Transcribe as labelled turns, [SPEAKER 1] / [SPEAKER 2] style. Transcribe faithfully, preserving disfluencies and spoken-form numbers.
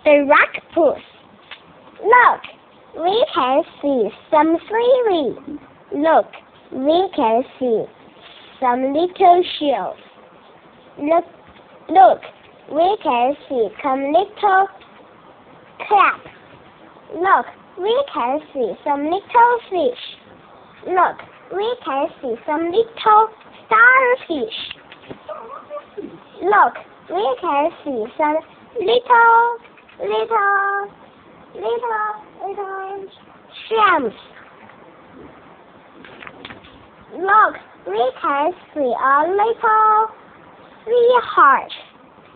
[SPEAKER 1] the octopus. Look, we can see some seaweed. Look, we can see some little shells. Look, look, we can see some little crab. Look, we can see some little fish. Look, we can see some little starfish. Look, we can see some little, little, little, little shrimps. Look, we can see a little sea heart.